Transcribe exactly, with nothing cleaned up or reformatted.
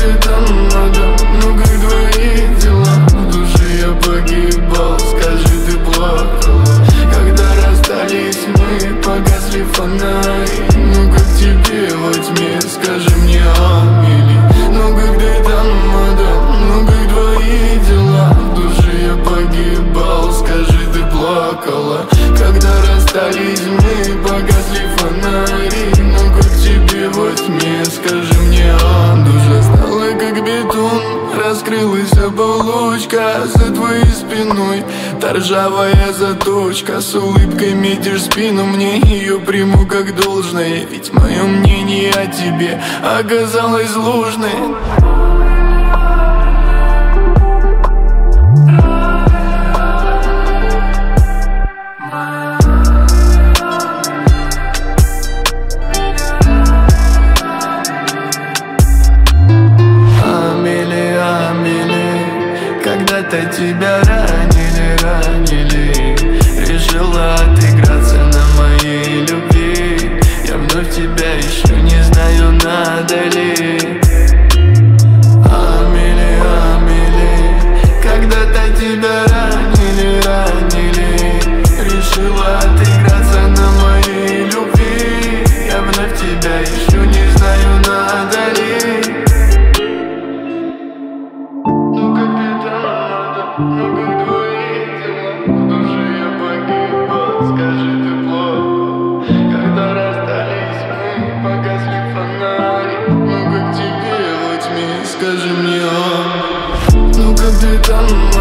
ты там, мадам? Ну как твои дела? В душе я погибал, скажи, ты плакала? Когда расстались мы, погасли фонари. Ну как тебе во тьме, скажи мне, Амели? Ну как ты там, мадам? Ну как твои дела? В душе я погибал, скажи, ты плакала? Когда расстались мы, погасли фонари. Ну как тебе во тьме, скажи мне, Ам. Душа стала как бетон, раскрылась оболочка за твоей спиной. Та ржавая заточка, с улыбкой метишь спину. Мне ее приму как должное, ведь мое мнение о тебе оказалось ложной. Когда-то тебя ранили, ранили. Решила отыграться на моей любви. Я вновь тебя ищу, не знаю, надо ли. Амели, Амели, когда-то тебя ранили, ранили. Решила отыграться на моей любви. Я вновь тебя ищу, не знаю, надо ли. Ну как твои дела? В душе я погибал, скажи, ты плакала? Когда расстались мы, погасли фонари. Ну как тебе во тьме, скажи мне, Ам. Ну как ты там?